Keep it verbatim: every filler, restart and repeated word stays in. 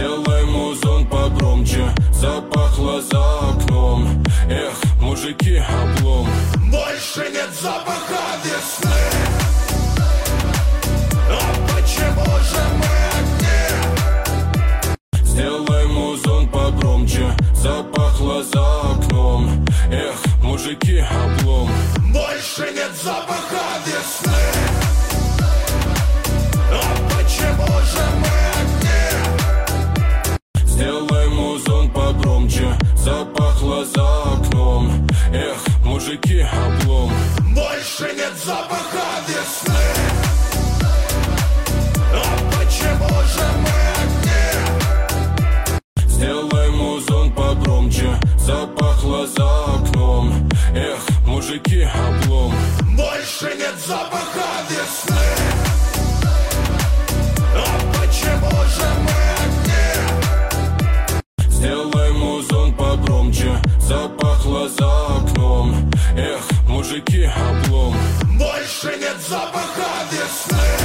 Сделай музон погромче, запахло за окном. Эх, мужики, облом. Больше нет запаха весны. А почему же мы одни? Сделай музон погромче, запахло за окном. Эх, мужики, облом. Больше нет запаха весны. А почему же мы одни? Сделай музон погромче, запахло за окном. Эх, мужики, облом. Больше нет запаха весны. А почему же мы одни? Сделай музон погромче, запахло за окном. Эх, мужики, облом. Больше нет запаха весны. А почему же мы одни? Сделай музон погромче, запахло за окном. Эх, мужики, облом. Больше нет запаха весны.